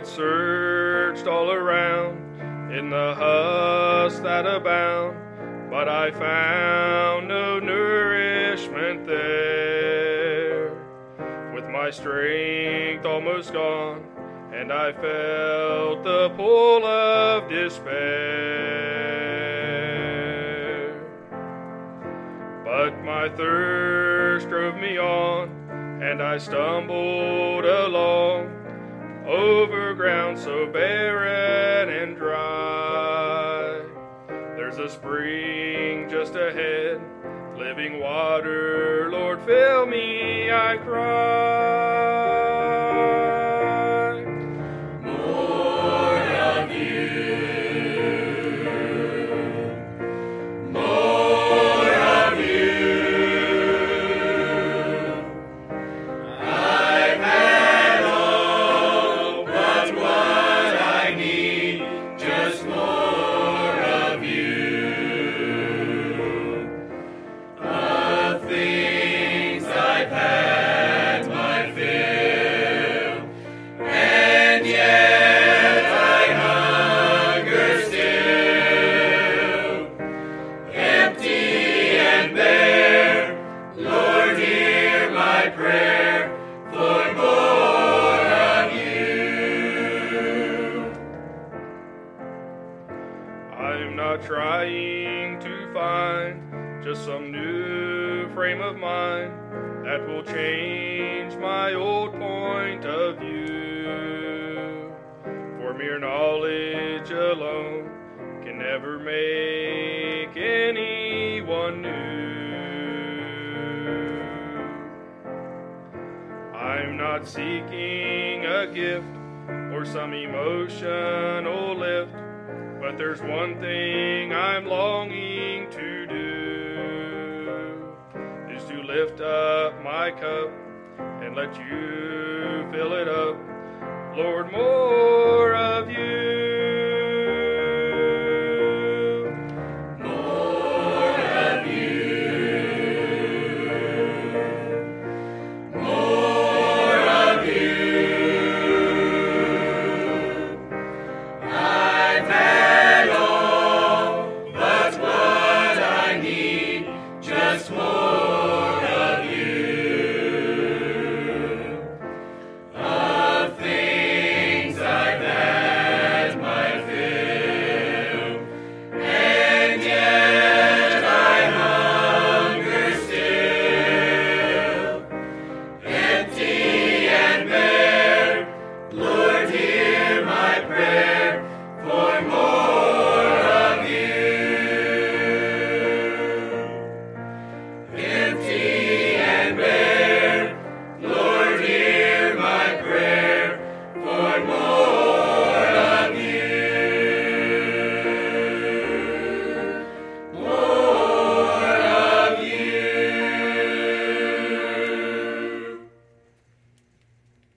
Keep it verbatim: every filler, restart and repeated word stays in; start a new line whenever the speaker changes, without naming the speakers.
searched all around in the husks that abound, but I found no nourishment there. With my strength almost gone, and I felt the pull of despair. But my thirst drove me on, and I stumbled along over ground so barren and dry. There's a spring just ahead, living water, Lord, fill me, I cry.
More of you, more of you. I've had all but what I need, just more of you. Of things I've had my fill, and yet I hunger still. Empty and bare, Lord, hear my prayer for more of you.
I'm not trying to find just some new frame of mind that will change my old point of view. For mere knowledge alone can never make anyone new. I'm not seeking a gift or some emotional lift, but there's one thing I'm longing to do, is to lift up my cup and let you fill it up. Lord, more of you.